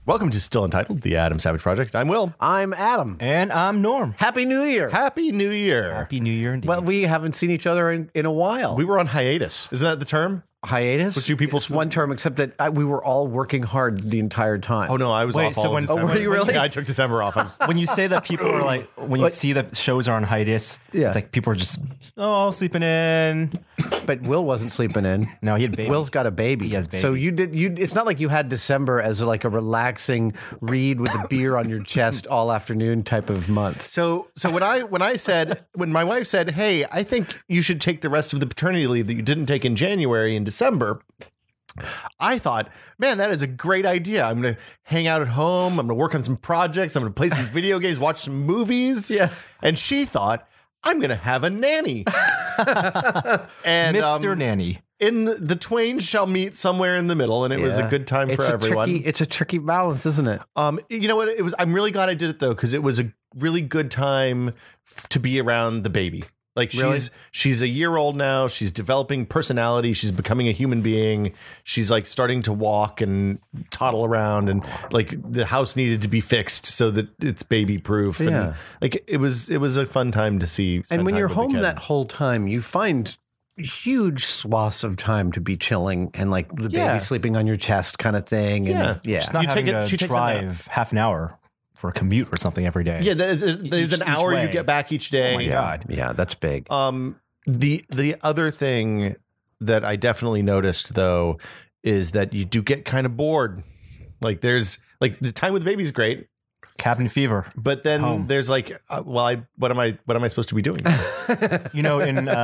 Welcome to Still Entitled, the Adam Savage Project. I'm Will. I'm Adam. And I'm Norm. Happy New Year. Happy New Year. Happy New Year indeed. Well, we haven't seen each other in a while. We were on hiatus. Isn't that the term? Hiatus? Which you people... It's one term, except that we were all working hard the entire time. Oh, no, I was off all of December. Oh, were you really? Yeah, I took December off. when you say that people are like, when you see that shows are on hiatus, Yeah. it's like people are just, sleeping in. But Will wasn't sleeping in. No, he had a baby. Will's got a baby. He has baby. So it's not like you had December as like a relaxing read with a beer on your chest all afternoon type of month. So when my wife said, hey, I think you should take the rest of the paternity leave that you didn't take in January and December, I thought, man, that is a great idea. I'm going to hang out at home. I'm going to work on some projects. I'm going to play some video games, watch some movies. Yeah. And she thought, I'm going to have a nanny. And Mr. Nanny. In the twain shall meet somewhere in the middle, and it was a good time for everyone. It's a tricky balance, isn't it? You know what? It was. I'm really glad I did it though, because it was a really good time to be around the baby. Like Really? she's a year old now. She's developing personality. She's becoming a human being. She's like starting to walk and toddle around, and like the house needed to be fixed so that it's baby proof. Yeah. And like it was a fun time to see. And when time you're with the home kid. that whole time, you find huge swaths of time to be chilling and like the Yeah. baby sleeping on your chest kind of thing. And Yeah. Just not You take having it- to she takes a nap. drive half an hour for a commute or something every day. Yeah, there's Each an hour you way. get back each day. Oh my God. Yeah, that's big. The other thing that I definitely noticed though is that you do get kind of bored. Like there's like the time with the baby is great, Cabin fever. but then Home. there's like, what am I supposed to be doing? You know,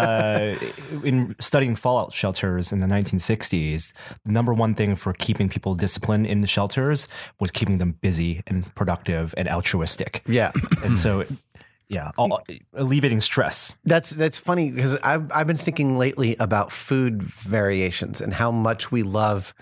in studying fallout shelters in the 1960s, the number one thing for keeping people disciplined in the shelters was keeping them busy and productive and altruistic. Yeah. And so, alleviating stress. That's funny because I've been thinking lately about food variations and how much we love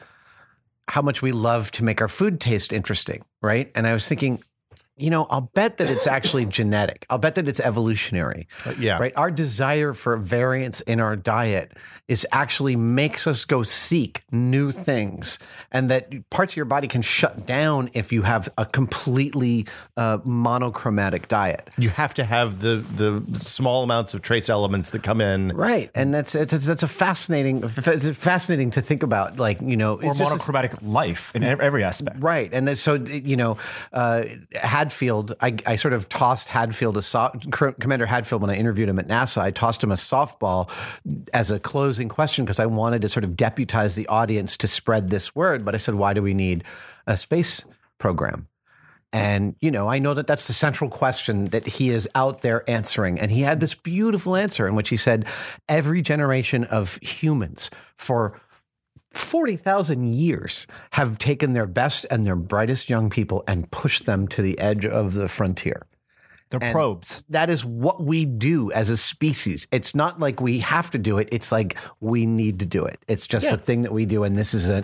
to make our food taste interesting, right? And I was thinking, I'll bet that it's actually genetic. I'll bet that it's evolutionary. Yeah. Right. Our desire for variance in our diet is actually makes us go seek new things, and that parts of your body can shut down if you have a completely monochromatic diet. You have to have the small amounts of trace elements that come in. Right. And that's a fascinating to think about, like, Or it's just monochromatic life in every aspect. right. And then, so, Hadfield, I sort of tossed Hadfield, Commander Hadfield, when I interviewed him at NASA, I tossed him a softball as a closing question because I wanted to sort of deputize the audience to spread this word. But I said, why do we need a space program? And, I know that that's the central question that he is out there answering. And he had this beautiful answer in which he said, every generation of humans for 40,000 years have taken their best and their brightest young people and pushed them to the edge of the frontier. They're And probes. That is what we do as a species. It's not like we have to do it. It's like we need to do it. It's just a thing that we do. And this is the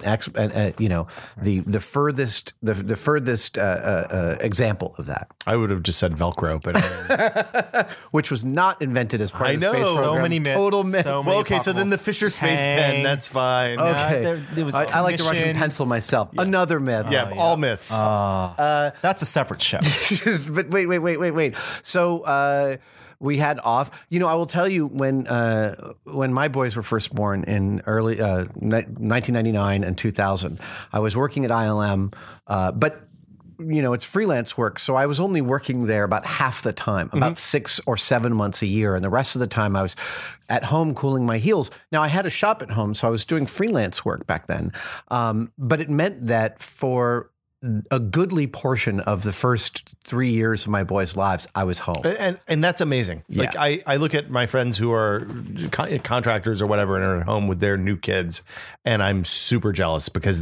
furthest example of that, I would have just said Velcro, but which was not invented as part I of the space know. program. So many myths. Total myth. So many well, okay. So then possible- the Fisher Space Hang. pen, that's fine. Okay. there was I like the Russian mission. pencil myself. Another myth. Yeah, all myths. That's a separate show. But wait. So we had off. I will tell you when my boys were first born in early 1999 and 2000, I was working at ILM, but it's freelance work. So I was only working there about half the time, about 6 or 7 months a year. And the rest of the time I was at home cooling my heels. Now I had a shop at home, so I was doing freelance work back then. But it meant that for a goodly portion of the first 3 years of my boys' lives, I was home. And that's amazing. Yeah. Like I look at my friends who are contractors or whatever and are at home with their new kids, and I'm super jealous because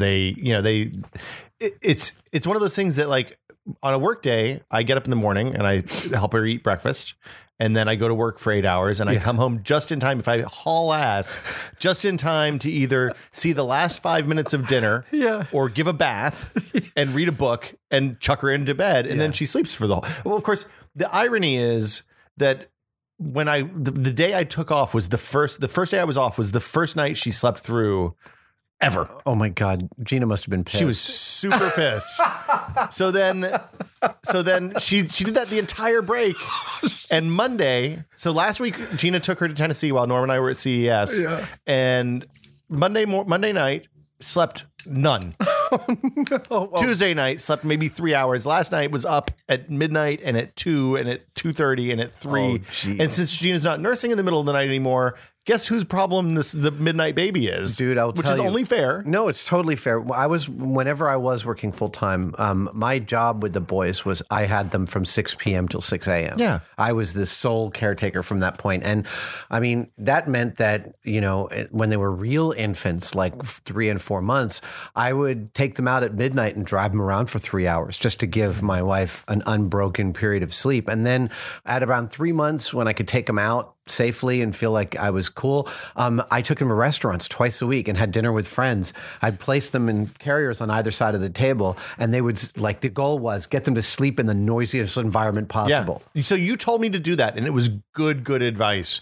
it's one of those things that, like, on a work day, I get up in the morning and I help her eat breakfast. And then I go to work for 8 hours and I come home just in time. If I haul ass, just in time to either see the last 5 minutes of dinner or give a bath and read a book and chuck her into bed. And then she sleeps for the whole. Well, of course, the irony is that when the day I took off was the first day I was off was the first night she slept through ever. Oh my God, Gina must have been pissed. She was super pissed. So then she did that the entire break. And Monday, so last week Gina took her to Tennessee while Norm and I were at CES. Yeah. And Monday night slept none. Tuesday night slept maybe 3 hours. Last night was up at midnight and at 2 and at 2:30 and at 3. And since Gina's not nursing in the middle of the night anymore, guess whose problem the midnight baby is? Dude, I'll tell you. Which is only fair. No, it's totally fair. Whenever I was working full time, my job with the boys was I had them from 6 p.m. till 6 a.m. Yeah. I was the sole caretaker from that point. And I mean, that meant that, when they were real infants, like 3 and 4 months, I would take them out at midnight and drive them around for 3 hours just to give my wife an unbroken period of sleep. And then at around 3 months, when I could take them out safely and feel like I was cool, I took them to restaurants twice a week and had dinner with friends. I'd place them in carriers on either side of the table, and they would, like, the goal was get them to sleep in the noisiest environment possible. Yeah. So you told me to do that, and it was good advice.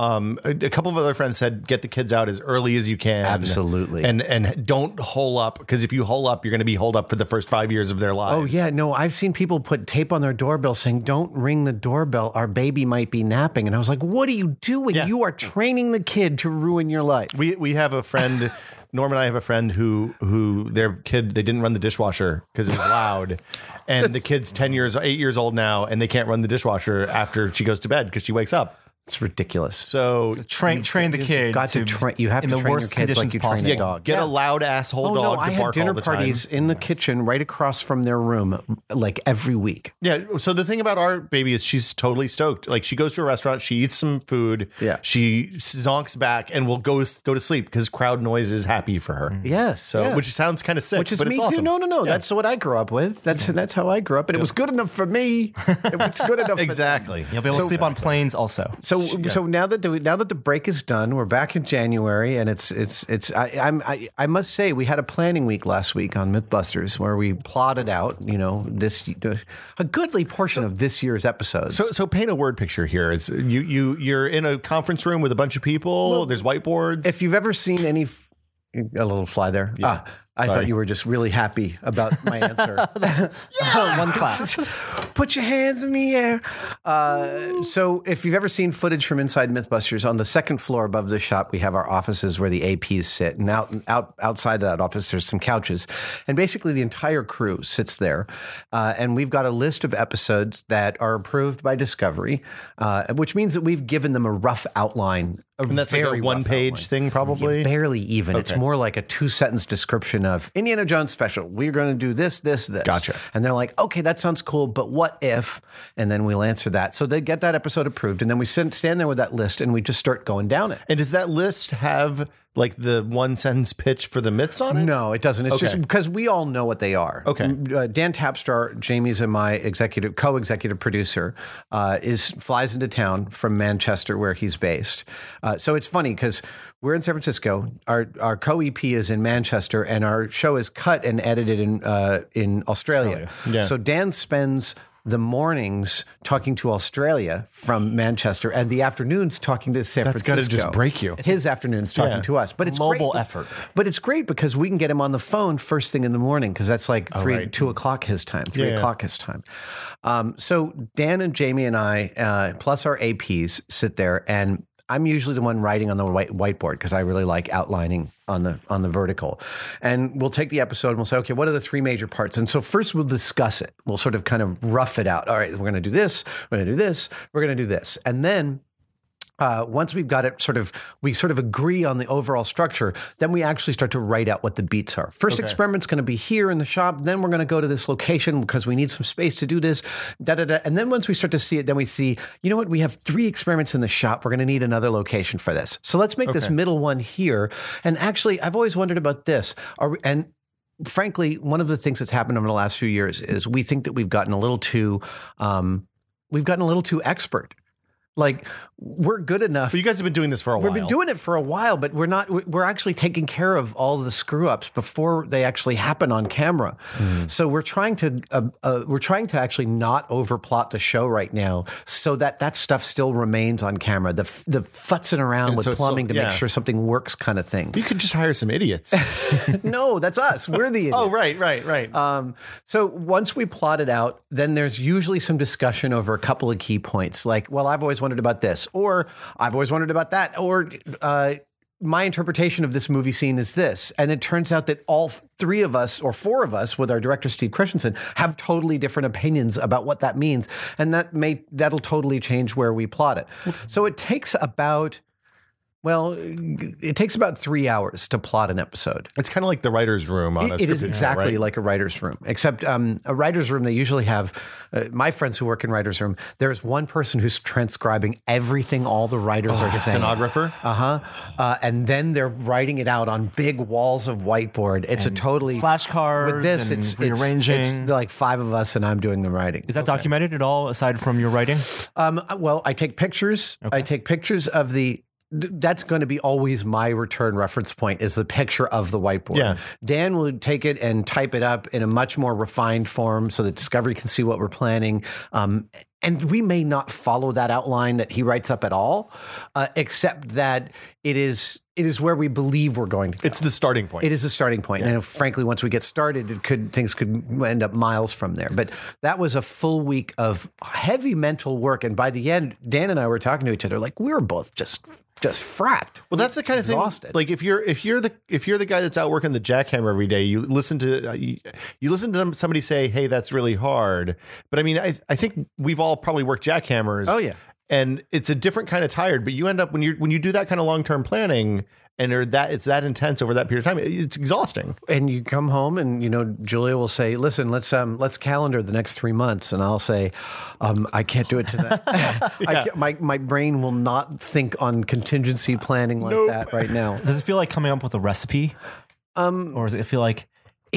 A couple of other friends said get the kids out as early as you can. Absolutely. And don't hole up, because if you hole up, you're going to be holed up for the first 5 years of their lives. Oh, yeah. No, I've seen people put tape on their doorbell saying, don't ring the doorbell. Our baby might be napping. And I was like, what are you doing? Yeah. You are training the kid to ruin your life. We have a friend, Norm and I have a friend who their kid, they didn't run the dishwasher because it was loud. And the kid's 8 years old now, and they can't run the dishwasher after she goes to bed because she wakes up. It's ridiculous. So train the kid. You have to train your kids like you train a dog. Get a loud asshole dog to bark all the time. I had dinner parties in the kitchen right across from their room, like every week. Yeah. So the thing about our baby is she's totally stoked. Like, she goes to a restaurant, she eats some food. Yeah. She zonks back and will go to sleep because crowd noise is happy for her. Yes. So which sounds kind of sick, which is but me it's awesome. too. No. Yeah. That's what I grew up with. That's how I grew up, and it was good enough for me. It was good enough. Exactly. You'll be able to sleep on planes also. So now that the break is done, we're back in January, and I must say we had a planning week last week on Mythbusters where we plotted out, a goodly portion of this year's episodes. So paint a word picture here. Is you're in a conference room with a bunch of people. Well, there's whiteboards. If you've ever seen a little fly there. Yeah. I thought you were just really happy about my answer. One class. Put your hands in the air. So if you've ever seen footage from inside Mythbusters, on the second floor above the shop, we have our offices where the APs sit. And outside of that office, there's some couches. And basically the entire crew sits there. And we've got a list of episodes that are approved by Discovery, which means that we've given them a rough outline. And that's like a one-page thing, probably? Yeah, barely even. Okay. It's more like a 2-sentence description of Indiana Jones special. We're going to do this. Gotcha. And they're like, okay, that sounds cool, but what if? And then we'll answer that. So they get that episode approved, and then we stand there with that list, and we just start going down it. And does that list have like the 1-sentence pitch for the myths on it? No, it doesn't. It's just because we all know what they are. Okay. Dan Tapstar, Jamie's and my co-executive producer, flies into town from Manchester, where he's based. So it's funny because we're in San Francisco. Our co-EP is in Manchester, and our show is cut and edited in Australia. Yeah. So Dan spends the mornings talking to Australia from Manchester, and the afternoons talking to San Francisco. That's got to just break you. His afternoons talking to us, but it's mobile great. effort. But it's great because we can get him on the phone first thing in the morning because that's like 2 o'clock his time, 3 o'clock his time. So Dan and Jamie and I, plus our APs, sit there, and I'm usually the one writing on the whiteboard because I really like outlining on the vertical. And we'll take the episode and we'll say, okay, what are the 3 major parts? And so first we'll discuss it. We'll sort of kind of rough it out. All right, we're going to do this. We're going to do this. We're going to do this. And then once we've got it we sort of agree on the overall structure, then we actually start to write out what the beats are. First experiment's going to be here in the shop. Then we're going to go to this location because we need some space to do this. And then once we start to see it, then we see, you know what? We have 3 experiments in the shop. We're going to need another location for this. So let's make this middle one here. And actually, I've always wondered about this. And frankly, one of the things that's happened over the last few years is we think that we've gotten a little too expert. Like, we're good enough. But you guys have been doing this for a while. We've been doing it for a while, but we're actually taking care of all the screw ups before they actually happen on camera. So we're trying to actually not overplot the show right now, so that stuff still remains on camera. The futzing around And with so it's plumbing still- to yeah. make sure something works kind of thing. You could just hire some idiots. No, that's us. We're the idiots. Oh, right. So once we plot it out, then there's usually some discussion over a couple of key points, like, well, I've always wondered about this, or I've always wondered about that, or my interpretation of this movie scene is this. And it turns out that all three of us, or four of us, with our director Steve Christensen, have totally different opinions about what that means, and that'll totally change where we plot it. So it takes about 3 hours to plot an episode. It's kind of like the writer's room on a It is scripted show, exactly right? like a writer's room, except a writer's room, they usually have, my friends who work in writer's room, there's one person who's transcribing everything all the writers are Like a saying. stenographer. And then they're writing it out on big walls of whiteboard. It's a totally flashcards with this. and It's rearranging. It's like five of us, and I'm doing the writing. Is that documented at all aside from your writing? Well, I take pictures. I take pictures of that's going to be always my return reference point, is the picture of the whiteboard. Yeah. Dan will take it and type it up in a much more refined form so that Discovery can see what we're planning. And we may not follow that outline that he writes up at all, except that it is where we believe we're going to go. It's the starting point. It is a starting point. And frankly, once we get started, things could end up miles from there. But that was a full week of heavy mental work. And by the end, Dan and I were talking to each other like we were both just fracked. Well, that's the kind of thing. Exhausted. Like if you're the guy that's out working the jackhammer every day, you listen to you listen to somebody say, "Hey, that's really hard." But I mean, I think we've all probably worked jackhammers. Oh, yeah. And it's a different kind of tired. But you end up when you do that kind of long term planning and it's that intense over that period of time, it's exhausting. And you come home and, Julia will say, listen, let's calendar the next 3 months. And I'll say, I can't do it tonight. My brain will not think on contingency planning like that right now. Does it feel like coming up with a recipe? Or does it feel like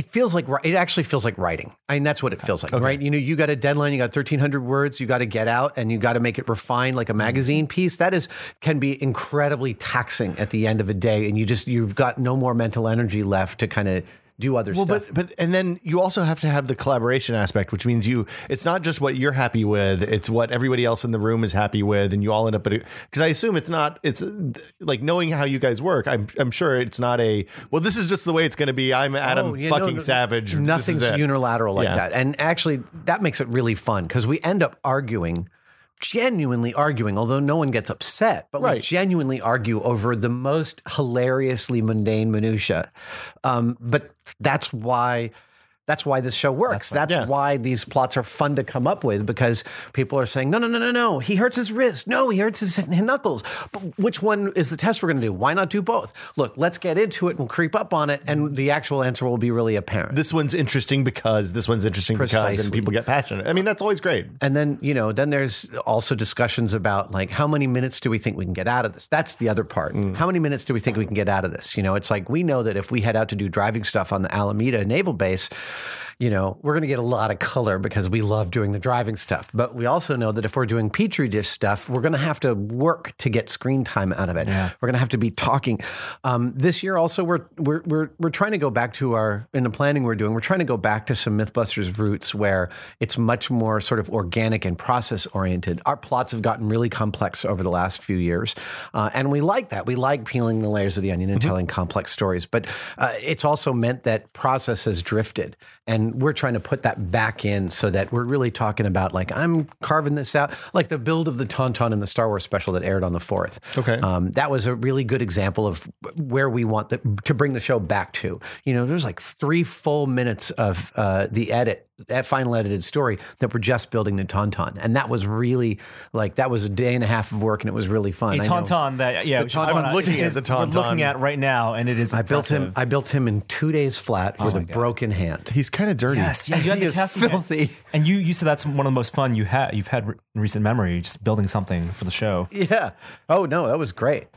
It actually feels like writing. I mean, that's what it feels like, right? You got a deadline, you got 1,300 words, you got to get out, and you got to make it refined like a magazine piece. That can be incredibly taxing at the end of a day, and you've got no more mental energy left to kind of do other stuff. But and then you also have to have the collaboration aspect, which means it's not just what you're happy with, it's what everybody else in the room is happy with, and you all end up because I assume it's like knowing how you guys work. I'm sure it's not this is just the way it's going to be. I'm Adam Savage. Nothing's unilateral like Yeah. that. And actually, that makes it really fun because we end up genuinely arguing, although no one gets upset, but we Right. genuinely argue over the most hilariously mundane minutia. But that's why this show works. That's why these plots are fun to come up with, because people are saying, no, he hurts his wrist. No, he hurts his knuckles. But which one is the test we're going to do? Why not do both? Look, let's get into it and creep up on it, and the actual answer will be really apparent. This one's interesting because this one's interesting because, and Precisely. people get passionate. I mean, that's always great. And then, then there's also discussions about like, how many minutes do we think we can get out of this? That's the other part. How many minutes do we think we can get out of this? It's like, we know that if we head out to do driving stuff on the Alameda Naval Base, we're going to get a lot of color because we love doing the driving stuff. But we also know that if we're doing Petri dish stuff, we're going to have to work to get screen time out of it. Yeah. We're going to have to be talking. This year also, we're trying to go back to in the planning we're doing, we're trying to go back to some Mythbusters roots where it's much more sort of organic and process oriented. Our plots have gotten really complex over the last few years. And we like that. We like peeling the layers of the onion and telling complex stories. But it's also meant that process has drifted. And we're trying to put that back in so that we're really talking about, like, I'm carving this out, like the build of the Tauntaun in the Star Wars special that aired on the 4th. Okay. That was a really good example of where we want to bring the show back to. There's like 3 full minutes of that final edited story that we're just building the Tauntaun. And that was really, that was a day and a half of work, and it was really fun. a Tauntaun that, yeah, The Tauntaun I'm looking at the we're Tauntaun. looking at right now, and it is I built him in 2 days flat with a broken hand. He's kind of dirty. Yes, yeah, you had He the is casting filthy. and you said that's one of the most fun you've had in recent memory, just building something for the show. Yeah. Oh, no, that was great.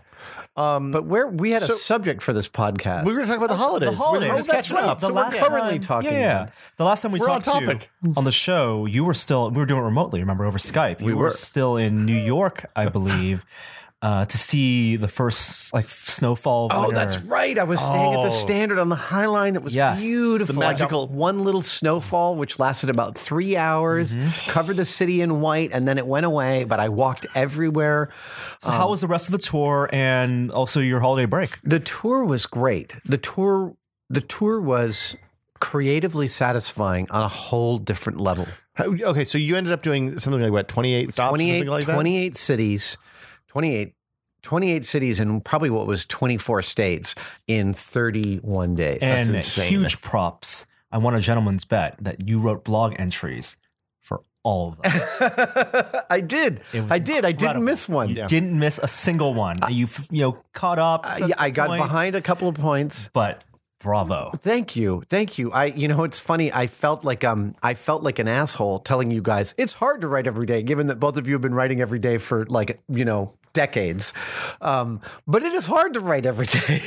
But we had a subject for this podcast. We were going to talk about the holidays. holidays. We're just Oh, catching that's up. right. So we're currently talking. Yeah. The last time we We're on talked to topic. you on the show, we were doing it remotely, remember, over Skype. You were still in New York, I believe, to see the first snowfall. Oh, winter. that's right. I was staying at the Standard on the High Line. It was Yes. beautiful. The magical- I got one little snowfall, which lasted about 3 hours, covered the city in white, and then it went away. But I walked everywhere. So how was the rest of the tour and also your holiday break? The tour was great. The tour was creatively satisfying on a whole different level. Okay, so you ended up doing something like what, 28 stops, 28, something like that? 28 cities, 28 cities in probably what was 24 states in 31 days. And insane. huge props. I won a gentleman's bet that you wrote blog entries for all of them. I did. I didn't Incredible. miss one. You didn't miss a single one. You caught up. Yeah, I got points, behind a couple of points. but bravo. Thank you. It's funny. I felt like an asshole telling you guys it's hard to write every day, given that both of you have been writing every day for decades. But it is hard to write every day.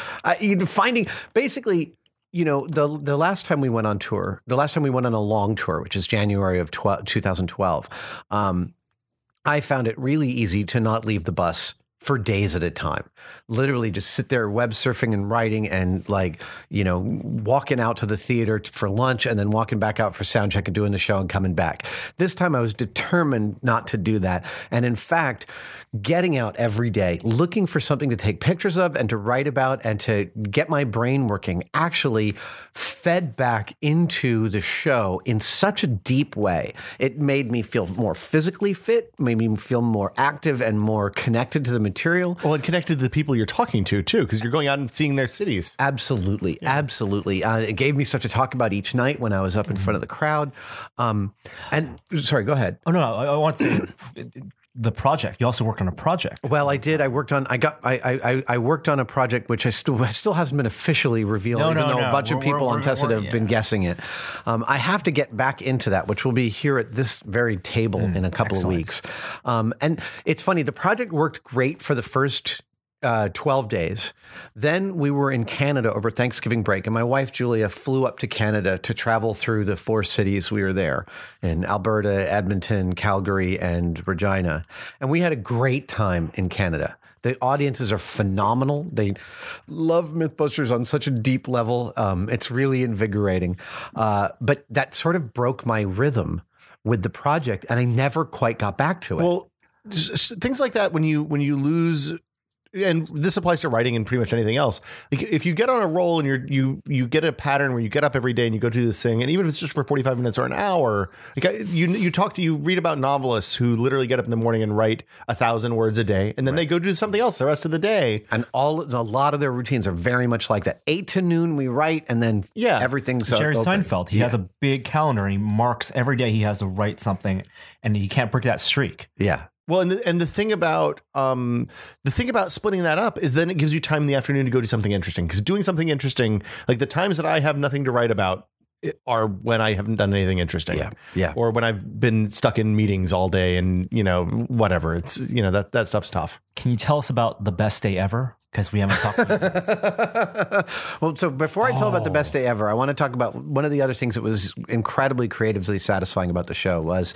The last time we went on tour, the last time we went on a long tour, which is January of 2012, I found it really easy to not leave the bus for days at a time. Literally just sit there web surfing and writing and walking out to the theater for lunch and then walking back out for sound check and doing the show and coming back. This time I was determined not to do that. And in fact, getting out every day, looking for something to take pictures of and to write about and to get my brain working actually fed back into the show in such a deep way. It made me feel more physically fit, made me feel more active and more connected to the material. Well, and connected to the people you're talking to, too, because you're going out and seeing their cities. Absolutely. Absolutely. It gave me such a talk about each night when I was up in front of the crowd. And sorry, go ahead. Oh, no, I want to say the project. You also worked on a project. Well, I did. I worked on a project which I still hasn't been officially revealed, even though a bunch of people on Tessa have been guessing it. I have to get back into that, which will be here at this very table in a couple of weeks. And it's funny, the project worked great for the first 12 days. Then we were in Canada over Thanksgiving break, and my wife, Julia, flew up to Canada to travel through the 4 cities we were there in Alberta, Edmonton, Calgary, and Regina. And we had a great time in Canada. The audiences are phenomenal. They love Mythbusters on such a deep level. It's really invigorating. But that sort of broke my rhythm with the project, and I never quite got back to it. Well, things like that when you lose, and this applies to writing and pretty much anything else. Like if you get on a roll and you get a pattern where you get up every day and you go do this thing, and even if it's just for 45 minutes or an hour, like you read about novelists who literally get up in the morning and write 1,000 words a day, and then they go do something else the rest of the day. And a lot of their routines are very much like that. 8 to noon we write, and then everything's Jerry open. Seinfeld, he has a big calendar and he marks every day he has to write something, and he can't break that streak. Yeah. Well, and the thing about splitting that up is then it gives you time in the afternoon to go do something interesting. Because doing something interesting, like the times that I have nothing to write about, are when I haven't done anything interesting. Yeah. Or when I've been stuck in meetings all day and whatever. It's that stuff's tough. Can you tell us about the best day ever? Because we haven't talked about it since. Well, so before I tell about the best day ever, I want to talk about one of the other things that was incredibly creatively satisfying about the show was,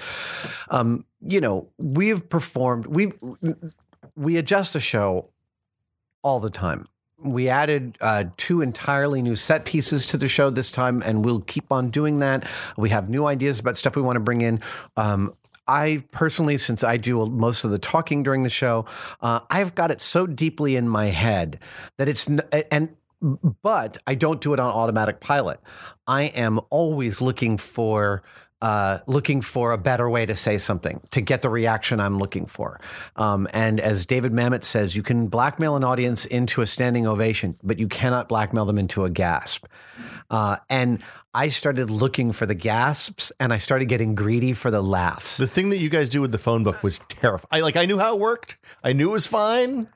we have performed, we adjust the show all the time. We added 2 entirely new set pieces to the show this time, and we'll keep on doing that. We have new ideas about stuff we want to bring in. I personally, since I do most of the talking during the show, I've got it so deeply in my head that but I don't do it on automatic pilot. I am always looking for a better way to say something to get the reaction I'm looking for. And as David Mamet says, you can blackmail an audience into a standing ovation, but you cannot blackmail them into a gasp. And I started looking for the gasps, and I started getting greedy for the laughs. The thing that you guys do with the phone book was terrifying. I knew how it worked. I knew it was fine.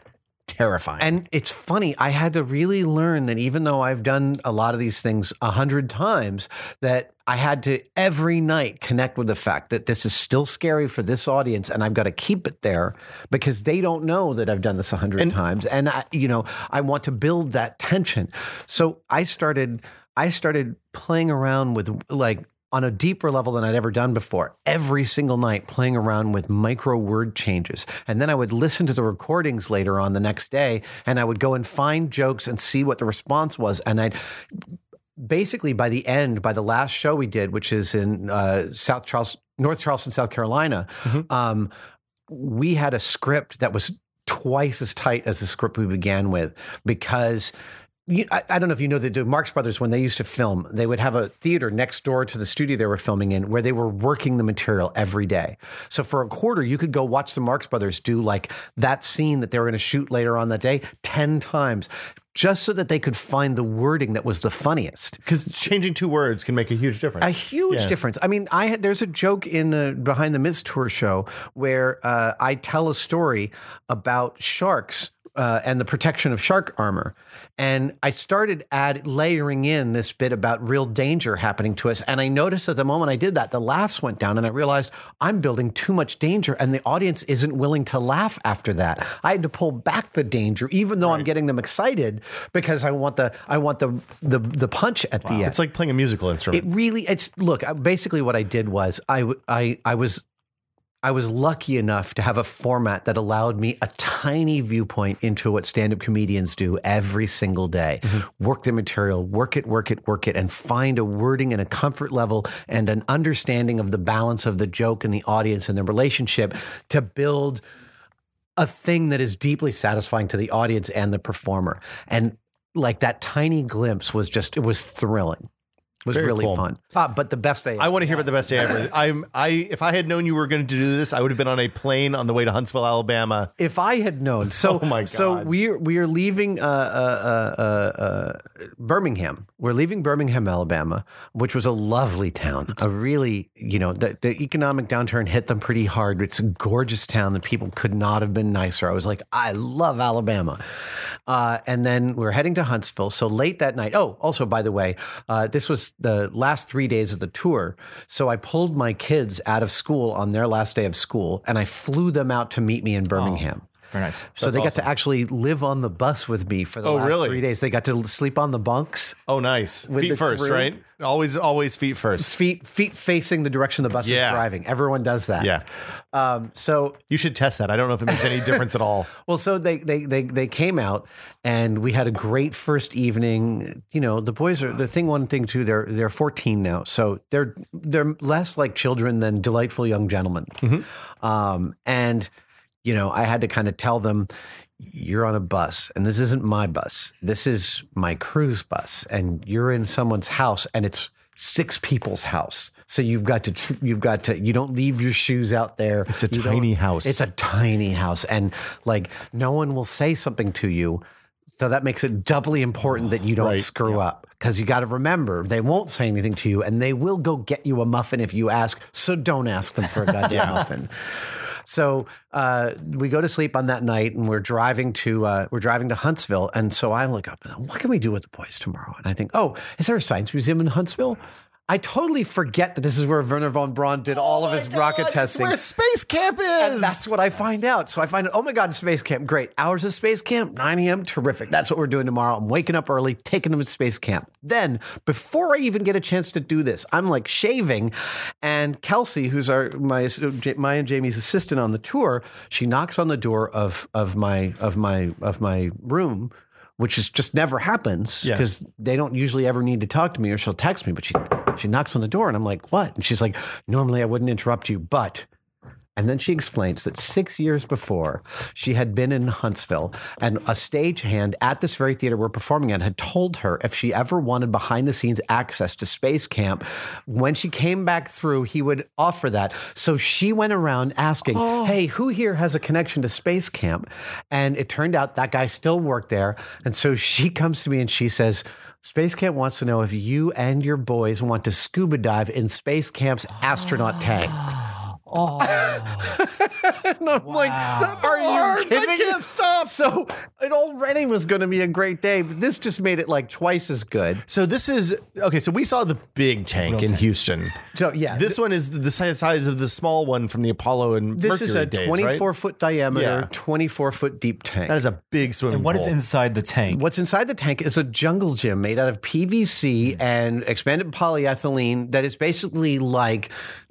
terrifying. And it's funny, I had to really learn that even though I've done a lot of these things 100 times, that I had to every night connect with the fact that this is still scary for this audience and I've got to keep it there because they don't know that I've done this 100 times. And I want to build that tension. So I started playing around with, like, on a deeper level than I'd ever done before, every single night playing around with micro word changes. And then I would listen to the recordings later on the next day, and I would go and find jokes and see what the response was. And I'd basically, by the last show we did, which is in North Charleston, South Carolina, we had a script that was twice as tight as the script we began with, because I don't know if you know that the Marx Brothers, when they used to film, they would have a theater next door to the studio they were filming in where they were working the material every day. So for a quarter, you could go watch the Marx Brothers do like that scene that they were going to shoot later on that day 10 times, just so that they could find the wording that was the funniest. Because changing 2 words can make a huge difference. A huge difference. I mean, there's a joke in the Behind the Myths tour show where I tell a story about sharks and the protection of shark armor. And I started layering in this bit about real danger happening to us. And I noticed at the moment I did that, the laughs went down, and I realized I'm building too much danger and the audience isn't willing to laugh after that. I had to pull back the danger, even though I'm getting them excited, because I want the punch at the end. It's like playing a musical instrument. Look, basically what I did was I was lucky enough to have a format that allowed me a tiny viewpoint into what stand-up comedians do every single day. Work the material, work it, and find a wording and a comfort level and an understanding of the balance of the joke and the audience and the relationship to build a thing that is deeply satisfying to the audience and the performer. And like that tiny glimpse was it was thrilling. It was really fun. But the best day ever. I want to hear about the best day ever. If I had known you were going to do this, I would have been on a plane on the way to Huntsville, Alabama. If I had known. So, oh my God. So we are leaving Birmingham. We're leaving Birmingham, Alabama, which was a lovely town. A really, the economic downturn hit them pretty hard. It's a gorgeous town. The people could not have been nicer. I was like, I love Alabama. And then we're heading to Huntsville. So late that night. Oh, also, by the way, this was the last 3 days of the tour. So I pulled my kids out of school on their last day of school, and I flew them out to meet me in Birmingham. Very nice. So they got to actually live on the bus with me for the last 3 days. They got to sleep on the bunks. Oh, nice. Feet first, crew. Right? Always feet first. Feet facing the direction the bus is driving. Everyone does that. Yeah. So you should test that. I don't know if it makes any difference at all. Well, so they came out, and we had a great first evening. The boys are one thing too. They're 14 now, so they're less like children than delightful young gentlemen. And I had to kind of tell them, you're on a bus, and this isn't my bus. This is my crew's bus, and you're in someone's house, and it's 6 people's house. So you don't leave your shoes out there. It's a tiny house. It's a tiny house. And like, no one will say something to you. So that makes it doubly important that you don't screw up. Because you got to remember, they won't say anything to you, and they will go get you a muffin if you ask. So don't ask them for a goddamn muffin. So we go to sleep on that night, and we're driving to Huntsville. And so I look up, what can we do with the boys tomorrow? And I think, is there a science museum in Huntsville? I totally forget that this is where Wernher von Braun did all of his rocket testing. It's where Space Camp is. And that's what I find out. So I find out, oh my God, Space Camp. Great. Hours of Space Camp, 9 a.m. Terrific. That's what we're doing tomorrow. I'm waking up early, taking them to Space Camp. Then, before I even get a chance to do this, I'm like shaving, and Kelsey, who's my and Jamie's assistant on the tour, she knocks on the door of my room, which is just never happens because they don't usually ever need to talk to me, or she'll text me, but she knocks on the door, and I'm like, what? And she's like, normally I wouldn't interrupt you, but... And then she explains that 6 years before, she had been in Huntsville, and a stagehand at this very theater we're performing at had told her if she ever wanted behind-the-scenes access to Space Camp, when she came back through, he would offer that. So she went around asking, hey, who here has a connection to Space Camp? And it turned out that guy still worked there. And so she comes to me and she says, Space Camp wants to know if you and your boys want to scuba dive in Space Camp's astronaut tank. Oh, And I'm like, are you kidding? I can't stop. So it already was going to be a great day, but this just made it like twice as good. So this is okay. So we saw the big tank in Houston. So yeah, This one is the size of the small one from the Apollo and this Mercury is a days, 24-foot diameter, Yeah. 24-foot deep tank. That is a big swimming what pool. is inside the tank? What's inside the tank is a jungle gym made out of PVC and expanded polyethylene that is basically like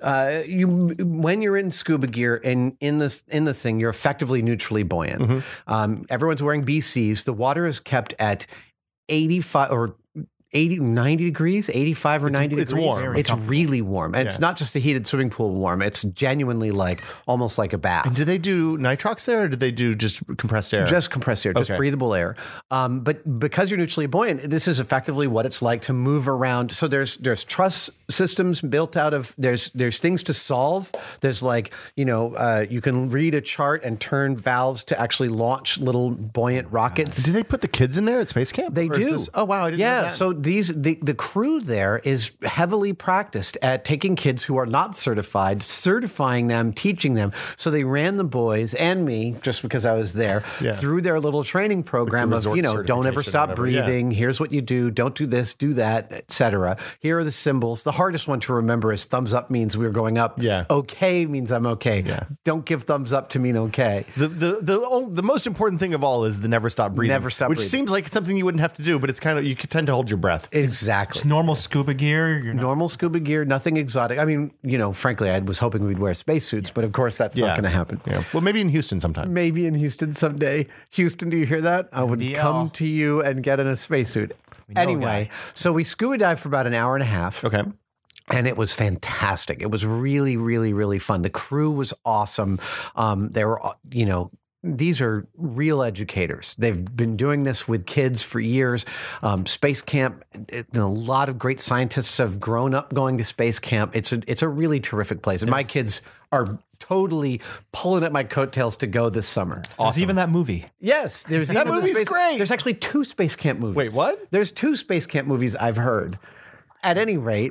when you're in scuba gear and in the thing, you're effectively neutrally buoyant. Everyone's wearing BCs. The water is kept at 85 or 80, 90 degrees, 85 or 90 it's degrees. warm. It's really warm. And it's not just a heated swimming pool warm. It's genuinely like almost like a bath. Do they do nitrox there, or do they do just compressed air? Just compressed air, just Okay. breathable air. But because you're neutrally buoyant, this is effectively what it's like to move around. So there's truss systems built out of there's things to solve. There's like you can read a chart and turn valves to actually launch little buoyant rockets. Do they put the kids in there at space camp? They Or is do. this- oh wow! I didn't know Yeah. that. So the crew there is heavily practiced at taking kids who are not certified, certifying them, teaching them. So they ran the boys and me, just because I was there, through their little training program of resort don't ever certification, stop whatever, yeah. breathing. Here's what you do. Don't do this. Do that, etc. Here are the symbols. The hardest one to remember is thumbs up means we're going up. Yeah. Okay means I'm okay. Yeah. Don't give thumbs up to mean okay. The most important thing of all is the never stop breathing. Never stop which breathing. seems like something you wouldn't have to do, but it's kind of you tend to hold your breath. Exactly. It's normal scuba gear. You're not, Normal scuba gear, nothing exotic. I mean, frankly, I was hoping we'd wear spacesuits, but of course that's not going to happen. Yeah. Well, maybe in Houston sometime. Maybe in Houston someday. Houston, do you hear that? I would NBL. come to you and get in a spacesuit. know a Anyway, guy. so we scuba dived for about an hour and a half. Okay. And it was fantastic. It was really, really, really fun. The crew was awesome. They were, these are real educators. They've been doing this with kids for years. Space camp, a lot of great scientists have grown up going to space camp. It's a really terrific place. And my kids are totally pulling at my coattails to go this summer. There's even that movie. Yes, there's That even the movie's space, great. There's actually 2 space camp movies. Wait, what? There's 2 space camp movies I've heard. At any rate,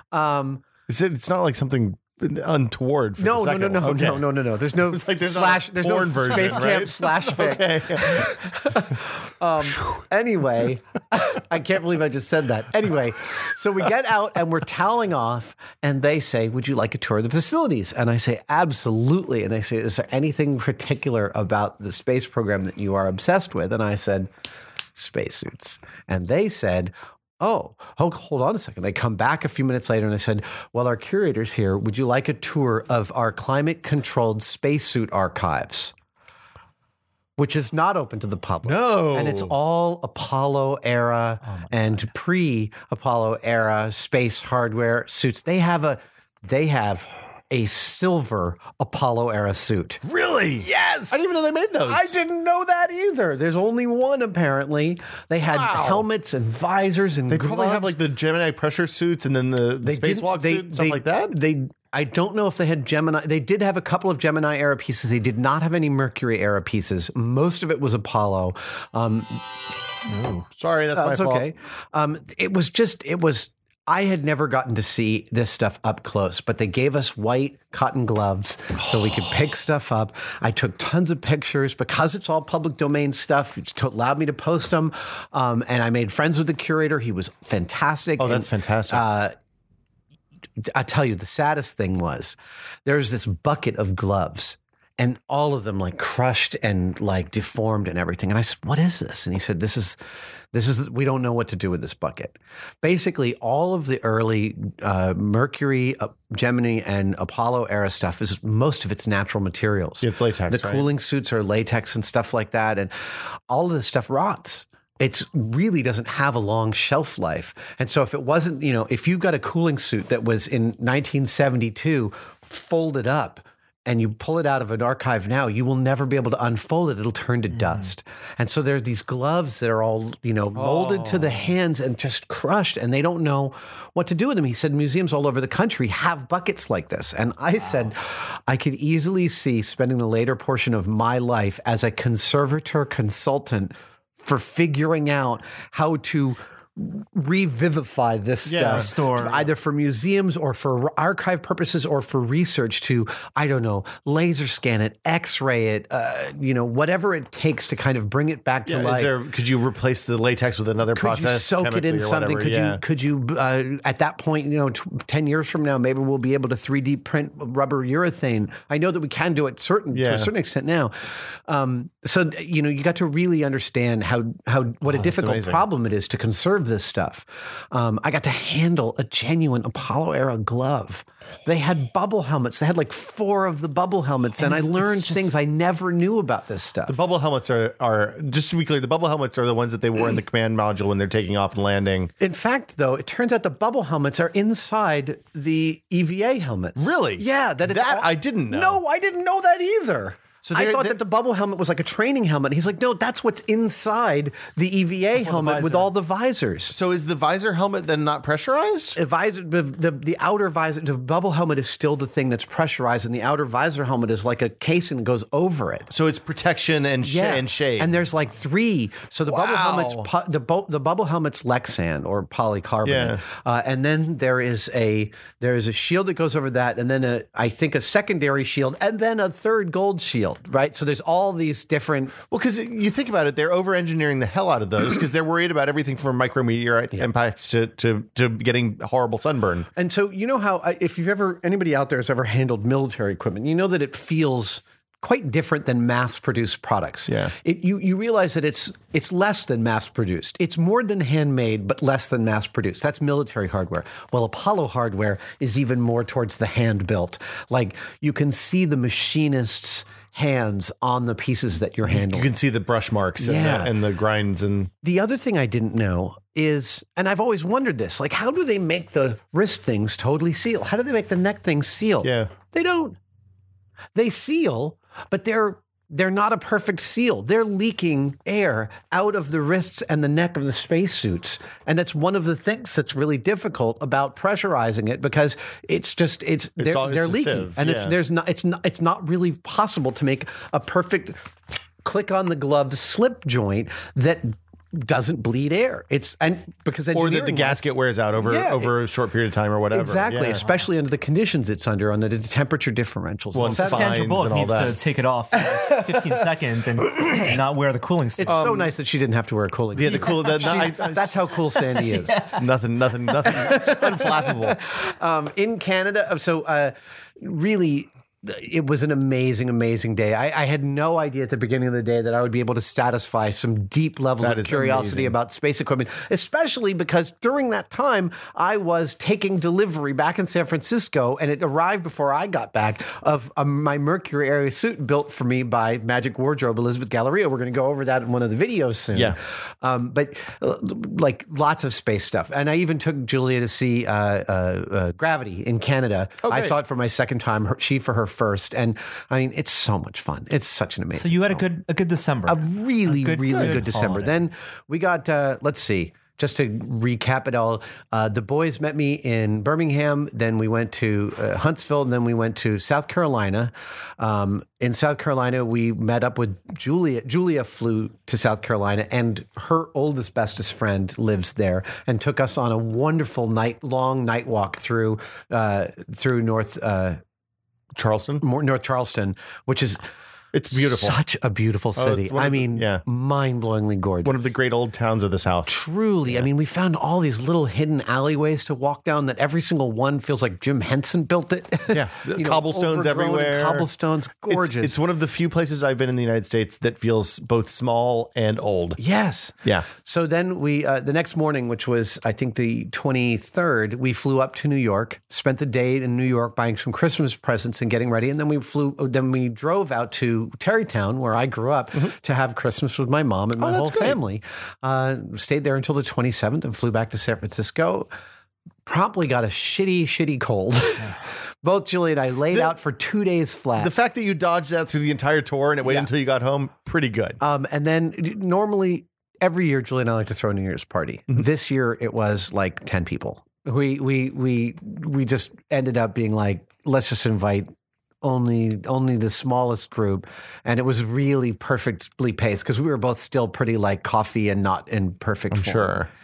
It's not like something untoward. For no. the second one. Okay. No. There's no like there's slash. not a There's no porn version, space camp right? slash fic. Okay. Anyway, I can't believe I just said that. Anyway, so we get out and we're toweling off, and they say, "Would you like a tour of the facilities?" And I say, "Absolutely." And they say, "Is there anything particular about the space program that you are obsessed with?" And I said, "Spacesuits." And they said, Oh, hold on a second. They come back a few minutes later and they said, well, our curator's here. Would you like a tour of our climate-controlled spacesuit archives? Which is not open to the public. No. And it's all Apollo era and pre-Apollo era space hardware suits. They have a silver Apollo era suit. Really? Yes. I didn't even know they made those. I didn't know that either. There's only one apparently. They had helmets and visors and They gloves. probably have like the Gemini pressure suits and then the spacewalk suit and stuff like that. I don't know if they had Gemini. They did have a couple of Gemini era pieces. They did not have any Mercury era pieces. Most of it was Apollo. Sorry, that's my That's fault. okay. I had never gotten to see this stuff up close, but they gave us white cotton gloves so we could pick stuff up. I took tons of pictures because it's all public domain stuff. It allowed me to post them. And I made friends with the curator. He was fantastic. Oh, that's fantastic. I tell you, the saddest thing was there was this bucket of gloves and all of them like crushed and like deformed and everything. And I said, what is this? And he said, this is, we don't know what to do with this bucket. Basically, all of the early Mercury, Gemini, and Apollo era stuff is most of it's natural materials. It's latex, The right? cooling suits are latex and stuff like that. And all of this stuff rots. It really doesn't have a long shelf life. And so if it wasn't, if you got a cooling suit that was in 1972 folded up, and you pull it out of an archive now, you will never be able to unfold it. It'll turn to dust. And so there are these gloves that are all, molded to the hands and just crushed, and they don't know what to do with them. He said museums all over the country have buckets like this. And I said, I could easily see spending the later portion of my life as a conservator consultant for figuring out how to revivify this stuff, restore. either for museums or for archive purposes or for research to, I don't know, laser scan it, X-ray it, whatever it takes to kind of bring it back to life. Could you replace the latex with another Could process? you soak it in chemically or something? whatever? Could you at that point, 10 years from now, maybe we'll be able to 3D print rubber urethane. I know that we can do it to a certain extent now. So you got to really understand what a difficult problem it is to conserve this stuff. I got to handle a genuine Apollo era glove. They had bubble helmets. They had like 4 of the bubble helmets, and I learned things I never knew about this stuff. The bubble helmets are just to be clear, the bubble helmets are the ones that they wore in the command module when they're taking off and landing. In fact, though, it turns out the bubble helmets are inside the EVA helmets. Really? Yeah. I didn't know. No, I didn't know that either. So I thought that the bubble helmet was like a training helmet. He's like, no, that's what's inside the EVA helmet with all the visors. So is the visor helmet then not pressurized? The outer visor, the bubble helmet is still the thing that's pressurized, and the outer visor helmet is like a casing that goes over it. So it's protection and shade. And there's like 3. So the bubble helmet's the bubble helmet's Lexan or polycarbonate, and then there is a shield that goes over that, and then I think a secondary shield, and then a third gold shield. Right. So there's all these different. Well, because you think about it, they're over engineering the hell out of those because they're worried about everything from micrometeorite impacts to getting horrible sunburn. And so, how if anybody out there has ever handled military equipment, you know that it feels quite different than mass-produced products. Yeah. You realize that it's less than mass-produced. It's more than handmade, but less than mass-produced. That's military hardware. Well, Apollo hardware is even more towards the hand-built. Like, you can see the machinist's hands on the pieces that you're handling. You can see the brush marks and the grinds. And the other thing I didn't know is, and I've always wondered this, like, how do they make the wrist things totally seal? How do they make the neck things seal? Yeah. They don't. They seal, but they're not a perfect seal. They're leaking air out of the wrists and the neck of the spacesuits. And that's one of the things that's really difficult about pressurizing it, because they're leaking. And it's not really possible to make a perfect click on the glove slip joint that doesn't bleed air. Because or that the gasket wears out over a short period of time or whatever. Exactly, especially under the conditions it's under the temperature differentials. Well, Sandra Bullock needs to take it off in 15 seconds and not wear the cooling suit. It's so nice that she didn't have to wear a cooling suit. Yeah, the cool. That's how cool Sandy is. Nothing unflappable. In Canada, so really, it was an amazing, amazing day. I had no idea at the beginning of the day that I would be able to satisfy some deep levels of curiosity about space equipment, especially because during that time, I was taking delivery back in San Francisco, and it arrived before I got back, of my Mercury area suit built for me by Magic Wardrobe, Elizabeth Galleria. We're going to go over that in one of the videos soon. Yeah. But like lots of space stuff. And I even took Julia to see Gravity in Canada. I saw it for my second time, she for her first, and I mean, it's so much fun. It's such an amazing. So you had a good December, really good December. Holiday. Then we got let's see. Just to recap it all, the boys met me in Birmingham. Then we went to Huntsville, and then we went to South Carolina. In South Carolina, we met up with Julia. Julia flew to South Carolina, and her oldest, bestest friend lives there, and took us on a wonderful long night walk through North Charleston, which is It's beautiful. Such a beautiful city. Mind-blowingly gorgeous. One of the great old towns of the South. Truly. Yeah. I mean, we found all these little hidden alleyways to walk down that every single one feels like Jim Henson built it. Yeah. Cobblestones everywhere. Cobblestones. Gorgeous. It's one of the few places I've been in the United States that feels both small and old. Yes. Yeah. So then we, the next morning, which was, I think, the 23rd, we flew up to New York, spent the day in New York buying some Christmas presents and getting ready. And then we drove out to Terrytown, where I grew up, to have Christmas with my mom and my whole family. Stayed there until the 27th and flew back to San Francisco. Promptly got a shitty cold. Both Julie and I laid out for 2 days flat. The fact that you dodged that through the entire tour and it waited until you got home, pretty good. And then normally every year, Julie and I like to throw a New Year's party. This year it was like 10 people. We just ended up being like, let's just invite only the smallest group, and it was really perfectly paced because we were both still pretty like coffee and not in perfect form. Sure.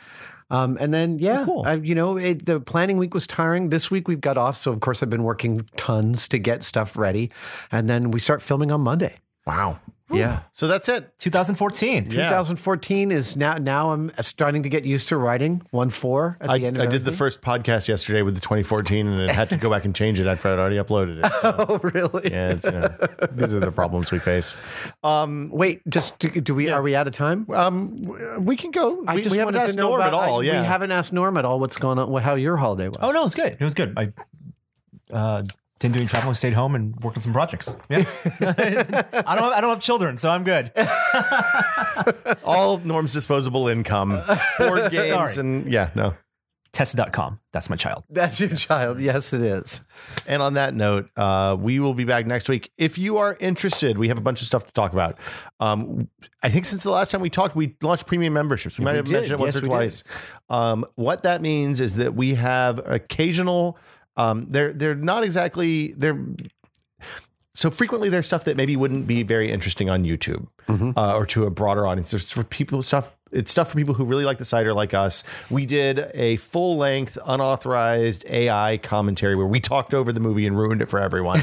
And then, cool. The planning week was tiring. This week we've got off. So, of course, I've been working tons to get stuff ready. And then we start filming on Monday. Wow. Yeah. So that's it. 2014. Yeah. 2014 is now I'm starting to get used to writing 1-4 at the end of I did the first podcast yesterday with the 2014 and I had to go back and change it after I'd already uploaded it. So. Oh, really? Yeah, these are the problems we face. Wait, just are we out of time? We can go. We haven't wanted to asked know Norm about- at all. We Yeah. haven't asked Norm at all what's going on, how your holiday was. Oh no, it was good. It was good. I didn't do any traveling. Stayed home and worked on some projects. Yeah. I don't have children, so I'm good. All Norm's disposable income, board games, Sorry. and Tessa.com. That's my child. That's your child. Yes, it is. And on that note, we will be back next week. If you are interested, we have a bunch of stuff to talk about. I think since the last time we talked, we launched premium memberships. We might have mentioned it once or twice. What that means is that we have occasional. They're not exactly so frequently there's stuff that maybe wouldn't be very interesting on YouTube or to a broader audience. There's for people stuff. It's stuff for people who really like the site or like us. We did a full length unauthorized AI commentary where we talked over the movie and ruined it for everyone.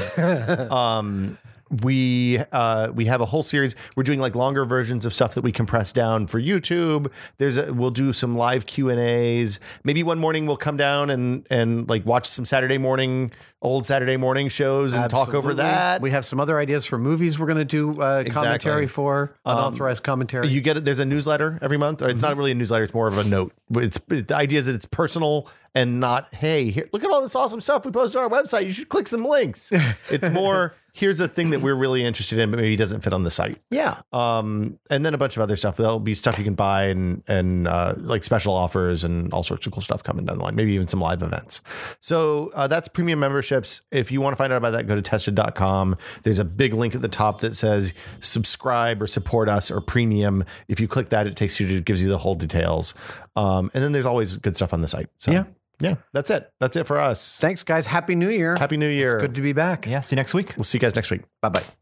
We have a whole series. We're doing like longer versions of stuff that we compress down for YouTube. We'll do some live Q&As. Maybe one morning we'll come down and like watch some old Saturday morning shows and talk over that. We have some other ideas for movies we're going to do commentary for, unauthorized commentary. You get it. There's a newsletter every month. Or it's not really a newsletter. It's more of a note. The idea is that it's personal and not, hey, here, look at all this awesome stuff we posted on our website. You should click some links. It's more, here's a thing that we're really interested in, but maybe doesn't fit on the site. Yeah. And then a bunch of other stuff. There'll be stuff you can buy and like special offers and all sorts of cool stuff coming down the line. Maybe even some live events. So that's premium memberships. If you want to find out about that, go to tested.com. There's a big link at the top that says subscribe or support us or premium. If you click that, it gives you the whole details. And then there's always good stuff on the site. So yeah, that's it. That's it for us. Thanks, guys. Happy New Year. Happy New Year. It's good to be back. Yeah. See you next week. We'll see you guys next week. Bye-bye.